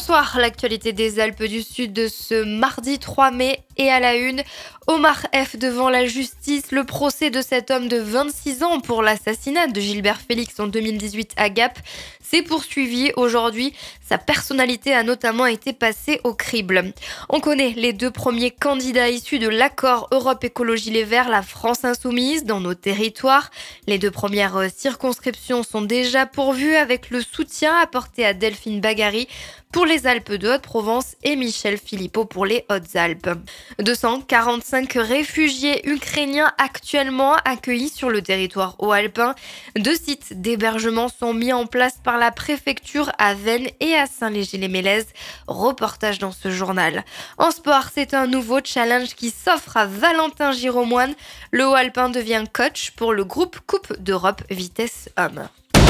Bonsoir, l'actualité des Alpes du Sud de ce mardi 3 mai et à la une. Omar F devant la justice, le procès de cet homme de 26 ans pour l'assassinat de Gilbert Félix en 2018 à Gap s'est poursuivi aujourd'hui. Sa personnalité a notamment été passée au crible. On connaît les deux premiers candidats issus de l'accord Europe Écologie Les Verts, la France Insoumise, dans nos territoires. Les deux premières circonscriptions sont déjà pourvues avec le soutien apporté à Delphine Bagary pour les Alpes de Haute-Provence et Michel Philippot pour les Hautes-Alpes. 245 réfugiés ukrainiens actuellement accueillis sur le territoire haut-alpin. 2 sites d'hébergement sont mis en place par la préfecture à Veynes et à Saint-Léger-les-Mélèzes. Reportage dans ce journal. En sport, c'est un nouveau challenge qui s'offre à Valentin Giromoine. Le haut-alpin devient coach pour le groupe Coupe d'Europe Vitesse Homme.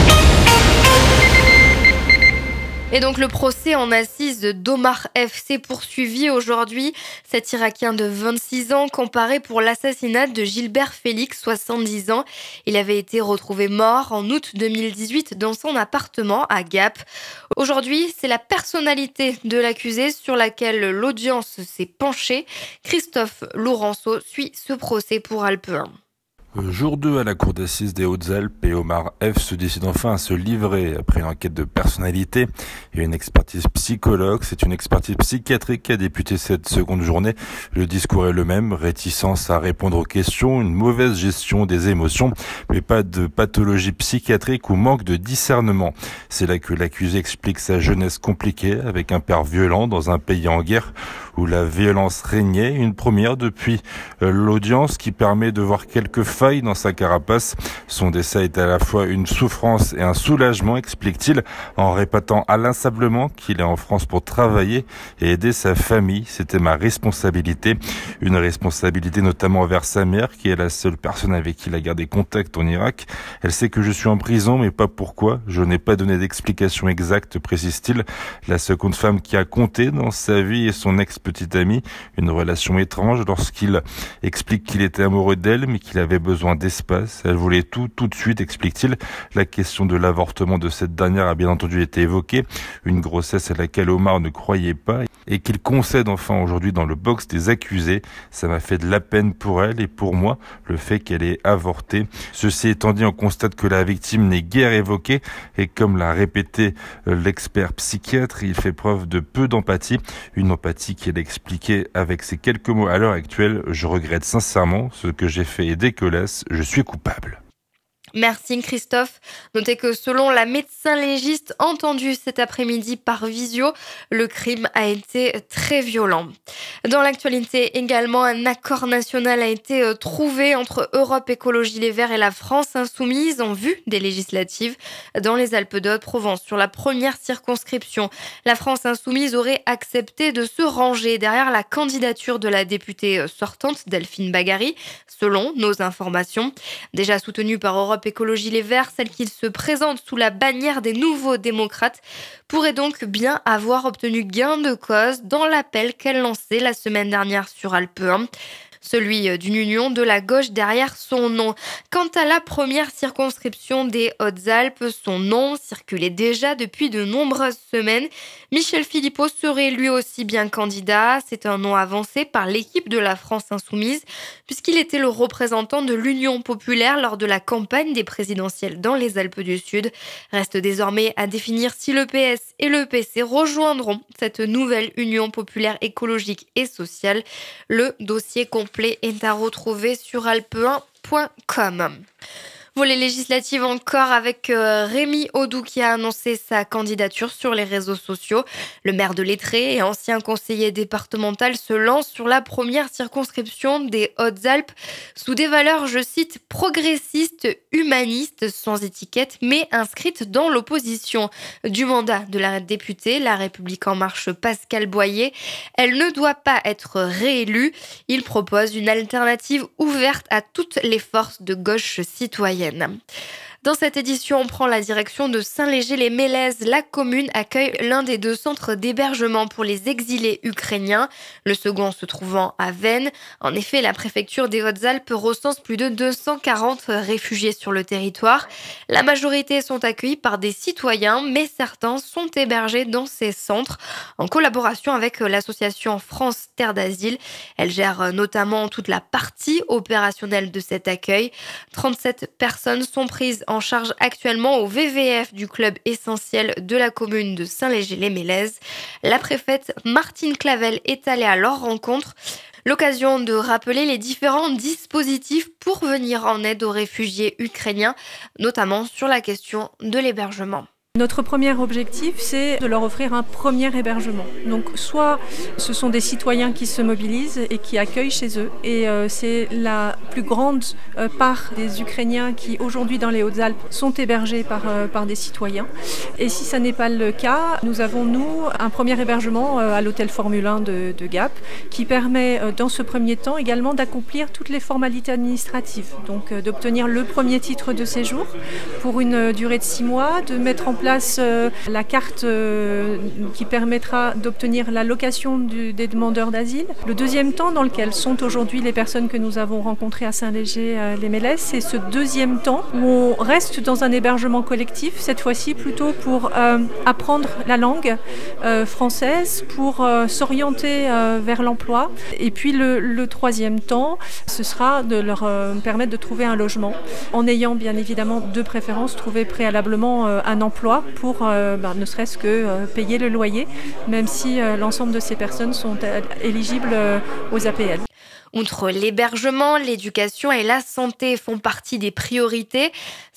Et donc le procès en assises d'Omar F s'est poursuivi aujourd'hui. Cet Irakien de 26 ans comparé pour l'assassinat de Gilbert Félix, 70 ans. Il avait été retrouvé mort en août 2018 dans son appartement à Gap. Aujourd'hui, c'est la personnalité de l'accusé sur laquelle l'audience s'est penchée. Christophe Laurenceau suit ce procès pour Alpe 1. Jour 2 à la cour d'assises des Hautes-Alpes et Omar F se décide enfin à se livrer après une enquête de personnalité et une expertise psychologue. C'est une expertise psychiatrique qui a débuté cette seconde journée. Le discours est le même, réticence à répondre aux questions, une mauvaise gestion des émotions, mais pas de pathologie psychiatrique ou manque de discernement. C'est là que l'accusé explique sa jeunesse compliquée avec un père violent dans un pays en guerre où la violence régnait, une première depuis l'audience qui permet de voir quelques failles dans sa carapace. Son décès est à la fois une souffrance et un soulagement, explique-t-il, en répétant inlassablement qu'il est en France pour travailler et aider sa famille. C'était ma responsabilité, une responsabilité notamment envers sa mère, qui est la seule personne avec qui il a gardé contact en Irak. Elle sait que je suis en prison, mais pas pourquoi. Je n'ai pas donné d'explication exacte, précise-t-il. La seconde femme qui a compté dans sa vie est son ex-petite amie, une relation étrange lorsqu'il explique qu'il était amoureux d'elle, mais qu'il avait besoin d'espace. Elle voulait tout de suite, explique-t-il. La question de l'avortement de cette dernière a bien entendu été évoquée. Une grossesse à laquelle Omar ne croyait pas et qu'il concède enfin aujourd'hui dans le box des accusés. Ça m'a fait de la peine pour elle et pour moi, le fait qu'elle ait avorté. Ceci étant dit, on constate que la victime n'est guère évoquée et comme l'a répété l'expert psychiatre, il fait preuve de peu d'empathie. Une empathie qu'il a expliquée avec ces quelques mots à l'heure actuelle. Je regrette sincèrement ce que j'ai fait et dégueulasse, je suis coupable. Merci Christophe. Notez que selon la médecin légiste entendue cet après-midi par visio, le crime a été très violent. Dans l'actualité également, un accord national a été trouvé entre Europe Écologie Les Verts et la France Insoumise en vue des législatives dans les Alpes de Haute-Provence. Sur la première circonscription, la France Insoumise aurait accepté de se ranger derrière la candidature de la députée sortante Delphine Bagary, selon nos informations. Déjà soutenue par Europe Écologie Les Verts, celle qui se présente sous la bannière des Nouveaux Démocrates, pourrait donc bien avoir obtenu gain de cause dans l'appel qu'elle lançait la semaine dernière sur Alpe 1. Celui d'une union de la gauche derrière son nom. Quant à la première circonscription des Hautes-Alpes, son nom circulait déjà depuis de nombreuses semaines. Michel Philippot serait lui aussi bien candidat. C'est un nom avancé par l'équipe de la France Insoumise, puisqu'il était le représentant de l'Union populaire lors de la campagne des présidentielles dans les Alpes du Sud. Reste désormais à définir si le PS et le PC rejoindront cette nouvelle Union populaire écologique et sociale. Le dossier complet est à retrouver sur alpe1.com. Volet législative encore avec Rémi Audoux qui a annoncé sa candidature sur les réseaux sociaux. Le maire de Lettré et ancien conseiller départemental se lance sur la première circonscription des Hautes-Alpes sous des valeurs, je cite, progressistes, humanistes, sans étiquette, mais inscrites dans l'opposition du mandat de la députée La République En Marche Pascale Boyer. Elle ne doit pas être réélue. Il propose une alternative ouverte à toutes les forces de gauche citoyenne. Dans cette édition, on prend la direction de Saint-Léger-les-Mélèzes. La commune accueille l'un des 2 centres d'hébergement pour les exilés ukrainiens, le second se trouvant à Veynes. En effet, la préfecture des Hautes-Alpes recense plus de 240 réfugiés sur le territoire. La majorité sont accueillis par des citoyens, mais certains sont hébergés dans ces centres en collaboration avec l'association France Terre d'Asile. Elle gère notamment toute la partie opérationnelle de cet accueil. 37 personnes sont prises en charge actuellement au VVF du club essentiel de la commune de Saint-Léger-les-Mélèzes. La préfète Martine Clavel est allée à leur rencontre. L'occasion de rappeler les différents dispositifs pour venir en aide aux réfugiés ukrainiens, notamment sur la question de l'hébergement. Notre premier objectif, c'est de leur offrir un premier hébergement. Donc soit ce sont des citoyens qui se mobilisent et qui accueillent chez eux. Et c'est la plus grande part des Ukrainiens qui aujourd'hui dans les Hautes-Alpes sont hébergés par des citoyens. Et si ça n'est pas le cas, nous avons nous un premier hébergement à l'hôtel Formule 1 de Gap qui permet dans ce premier temps également d'accomplir toutes les formalités administratives. Donc d'obtenir le premier titre de séjour pour une durée de 6 mois, de mettre en place la carte qui permettra d'obtenir la location des demandeurs d'asile. Le deuxième temps dans lequel sont aujourd'hui les personnes que nous avons rencontrées à Saint-Léger-les-Mélèzes, c'est ce deuxième temps où on reste dans un hébergement collectif, cette fois-ci plutôt pour apprendre la langue française, pour s'orienter vers l'emploi. Et puis le troisième temps, ce sera de leur permettre de trouver un logement, en ayant bien évidemment de préférence trouvé préalablement un emploi pour ne serait-ce que payer le loyer, même si l'ensemble de ces personnes sont éligibles aux APL. Outre l'hébergement, l'éducation et la santé font partie des priorités.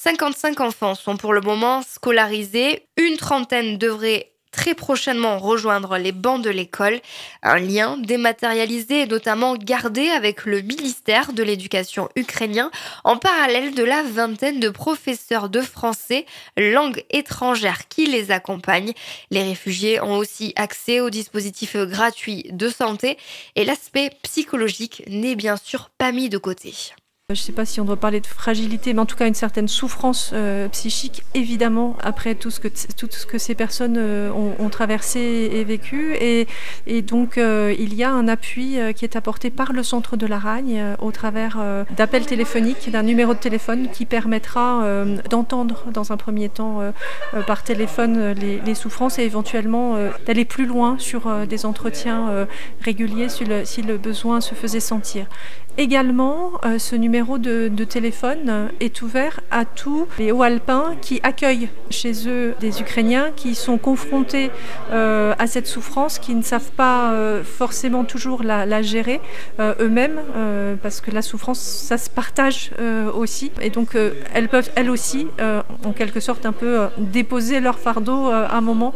55 enfants sont pour le moment scolarisés. Une trentaine devraient très prochainement rejoindre les bancs de l'école. Un lien dématérialisé est notamment gardé avec le ministère de l'Éducation ukrainien en parallèle de la vingtaine de professeurs de français, langue étrangère qui les accompagnent. Les réfugiés ont aussi accès aux dispositifs gratuits de santé et l'aspect psychologique n'est bien sûr pas mis de côté. Je ne sais pas si on doit parler de fragilité, mais en tout cas une certaine souffrance psychique, évidemment, après tout ce que ces personnes ont traversé et vécu. Et donc, il y a un appui qui est apporté par le centre de l'Aragne au travers d'appels téléphoniques, d'un numéro de téléphone qui permettra d'entendre dans un premier temps par téléphone les souffrances et éventuellement d'aller plus loin sur des entretiens réguliers si le besoin se faisait sentir. Également, ce numéro de téléphone est ouvert à tous les Hauts-Alpins qui accueillent chez eux des Ukrainiens qui sont confrontés à cette souffrance, qui ne savent pas forcément toujours la gérer eux-mêmes, parce que la souffrance, ça se partage aussi. Et donc, elles peuvent, elles aussi, en quelque sorte, un peu déposer leur fardeau à un moment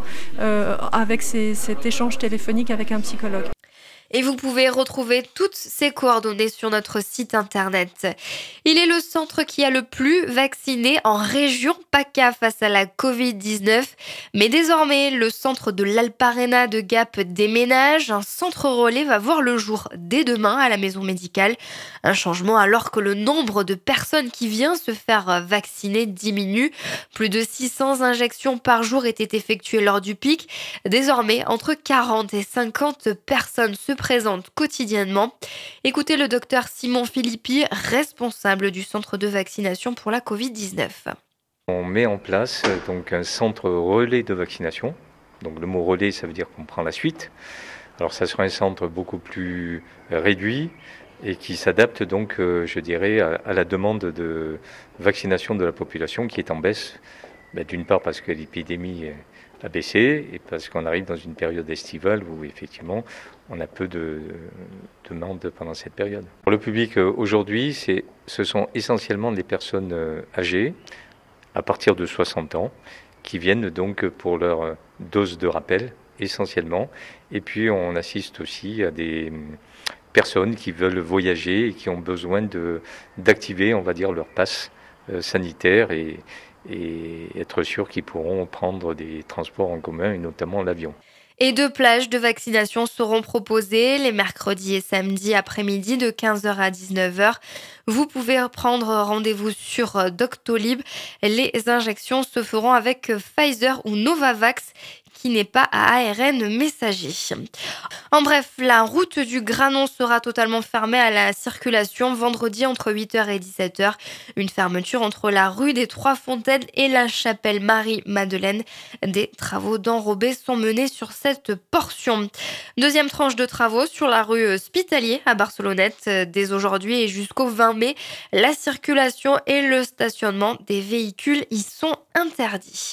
avec cet échange téléphonique avec un psychologue. Et vous pouvez retrouver toutes ces coordonnées sur notre site internet. Il est le centre qui a le plus vacciné en région PACA face à la Covid-19. Mais désormais, le centre de l'Alparena de Gap déménage. Un centre relais va voir le jour dès demain à la maison médicale. Un changement alors que le nombre de personnes qui viennent se faire vacciner diminue. Plus de 600 injections par jour étaient effectuées lors du pic. Désormais, entre 40 et 50 personnes se présentent quotidiennement. Écoutez le docteur Simon Philippi, responsable du centre de vaccination pour la Covid-19. On met en place donc un centre relais de vaccination. Donc le mot relais, ça veut dire qu'on prend la suite. Alors ça sera un centre beaucoup plus réduit et qui s'adapte donc, je dirais, à la demande de vaccination de la population qui est en baisse. D'une part parce que l'épidémie a baissé et parce qu'on arrive dans une période estivale où effectivement on a peu de demandes pendant cette période. Pour le public aujourd'hui, ce sont essentiellement des personnes âgées à partir de 60 ans qui viennent donc pour leur dose de rappel essentiellement. Et puis on assiste aussi à des personnes qui veulent voyager et qui ont besoin d'activer, on va dire, leur passe sanitaire et être sûrs qu'ils pourront prendre des transports en commun et notamment l'avion. Et 2 plages de vaccination seront proposées les mercredis et samedis après-midi de 15h à 19h. Vous pouvez prendre rendez-vous sur Doctolib. Les injections se feront avec Pfizer ou Novavax, qui n'est pas à ARN messager. En bref, la route du Granon sera totalement fermée à la circulation vendredi entre 8h et 17h. Une fermeture entre la rue des Trois-Fontaines et la chapelle Marie-Madeleine. Des travaux d'enrobés sont menés sur cette portion. Deuxième tranche de travaux sur la rue Hospitalier à Barcelonnette. Dès aujourd'hui et jusqu'au 20 mai, la circulation et le stationnement des véhicules y sont interdits.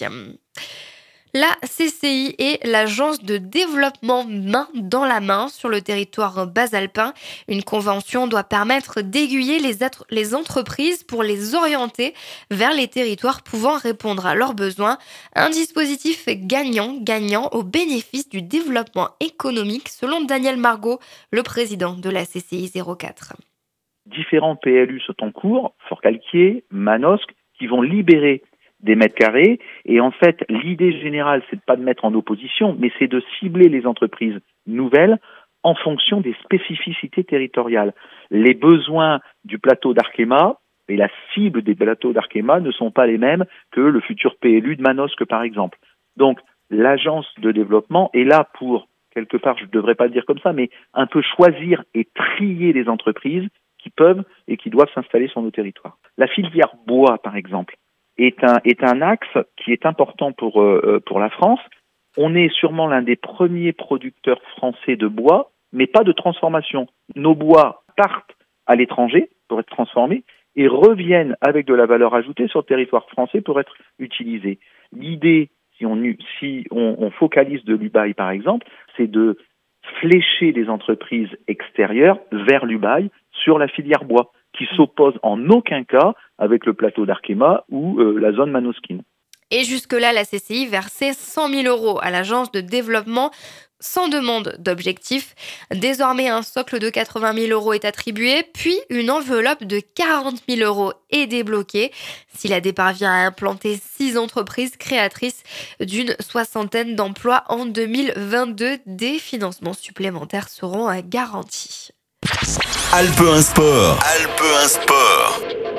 La CCI et l'Agence de développement main dans la main sur le territoire basalpin. Une convention doit permettre d'aiguiller les entreprises pour les orienter vers les territoires pouvant répondre à leurs besoins. Un dispositif gagnant-gagnant au bénéfice du développement économique, selon Daniel Margot, le président de la CCI 04. Différents PLU sont en cours, Forcalquier, Manosque, qui vont libérer des mètres carrés. Et en fait, l'idée générale, c'est de pas de mettre en opposition, mais c'est de cibler les entreprises nouvelles en fonction des spécificités territoriales. Les besoins du plateau d'Arkema et la cible des plateaux d'Arkema ne sont pas les mêmes que le futur PLU de Manosque, par exemple. Donc, l'agence de développement est là pour, quelque part, je ne devrais pas le dire comme ça, mais un peu choisir et trier les entreprises qui peuvent et qui doivent s'installer sur nos territoires. La filière bois, par exemple, est un axe qui est important pour la France. On est sûrement l'un des premiers producteurs français de bois, mais pas de transformation. Nos bois partent à l'étranger pour être transformés et reviennent avec de la valeur ajoutée sur le territoire français pour être utilisés. L'idée, si on focalise de l'Ubaï par exemple, c'est de flécher les entreprises extérieures vers l'Ubaï sur la filière bois, qui s'oppose en aucun cas avec le plateau d'Arkema ou la zone manosquine. Et jusque-là, la CCI versait 100 000 € à l'agence de développement sans demande d'objectif. Désormais, un socle de 80 000 € est attribué, puis une enveloppe de 40 000 € est débloquée. Si la DER parvient à implanter 6 entreprises créatrices d'une 60aine d'emplois en 2022, des financements supplémentaires seront garantis. Alpe 1 Sport. Alpe 1 Sport.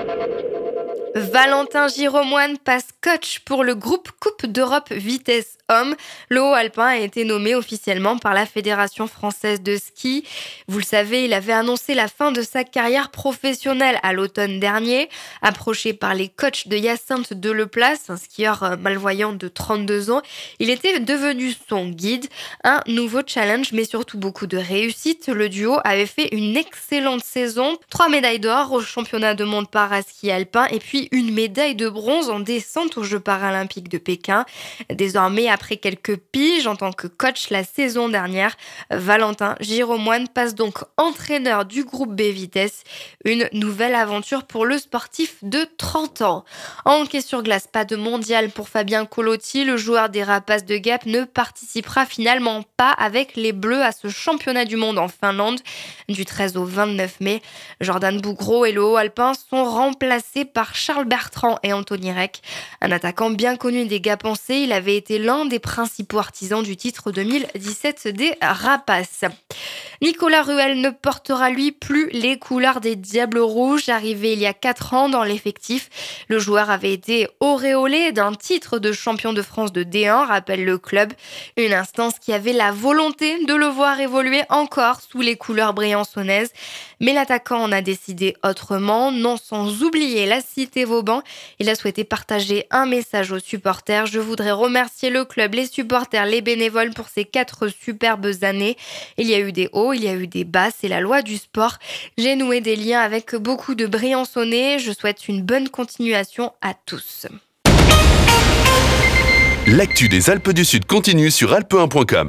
Valentin Giromoine passe coach pour le groupe Coupe d'Europe Vitesse Homme. Le haut alpin a été nommé officiellement par la Fédération française de ski. Vous le savez, il avait annoncé la fin de sa carrière professionnelle à l'automne dernier. Approché par les coachs de Hyacinthe Deleplace, un skieur malvoyant de 32 ans, il était devenu son guide. Un nouveau challenge, mais surtout beaucoup de réussite. Le duo avait fait une excellente saison. 3 médailles d'or au championnat de monde para-ski alpin et puis une médaille de bronze en descente aux Jeux paralympiques de Pékin. Désormais, après quelques piges en tant que coach la saison dernière, Valentin Giromoine passe donc entraîneur du groupe B Vitesse. Une nouvelle aventure pour le sportif de 30 ans. En hockey sur glace, pas de mondial pour Fabien Colotti. Le joueur des Rapaces de Gap ne participera finalement pas avec les Bleus à ce championnat du monde en Finlande du 13 au 29 mai. Jordan Bougreau et le haut alpin sont remplacés par Charles Bertrand et Anthony Reck. Un attaquant bien connu des Gapençais, il avait été l'un des principaux artisans du titre 2017 des Rapaces. Nicolas Ruel ne portera lui plus les couleurs des Diables Rouges. Arrivé il y a 4 ans dans l'effectif, le joueur avait été auréolé d'un titre de champion de France de D1, rappelle le club. Une instance qui avait la volonté de le voir évoluer encore sous les couleurs briançonnaises. Mais l'attaquant en a décidé autrement, non sans oublier la cité Vauban. Il a souhaité partager un message aux supporters. Je voudrais remercier le club, les supporters, les bénévoles pour ces 4 superbes années. Il y a eu des hauts, il y a eu des bas, c'est la loi du sport. J'ai noué des liens avec beaucoup de Briançonnais. Je souhaite une bonne continuation à tous. L'actu des Alpes du Sud continue sur alpe1.com.